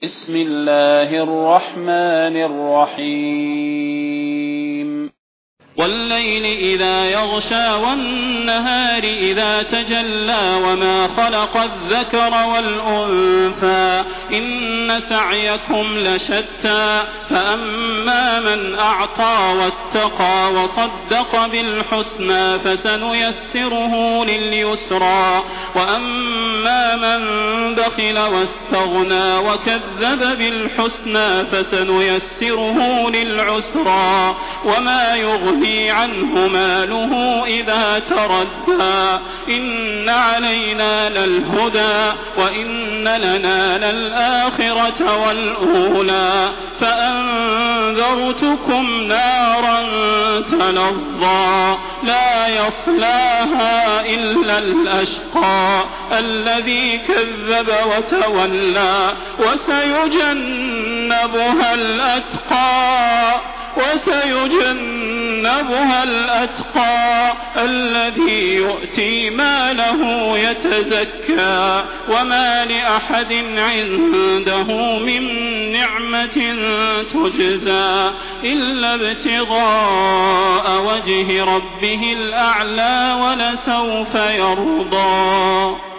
بسم الله الرحمن الرحيم والليل إذا يغشى والنهار إذا تجلى وما خلق الذكر والأنثى إن سعيكم لشتى فأما من أعطى واتقى وصدق بالحسنى فسنيسره لليسرى وأما من بخل واستغنى وكذب بالحسنى فسنيسره للعسرى وما يغني عنه ماله إذا تردى إن علينا للهدى وإن لنا للآخرة والأولى فأنذرتكم نارا تلظى لا يصلاها إلا الأشقى الذي كذب وتولى وسيجنبها الأتقى الذي يؤتي ماله يتزكى وما لأحد عنده من نعمة تجزى إلا ابتغاء وجه ربه الأعلى ولسوف يرضى.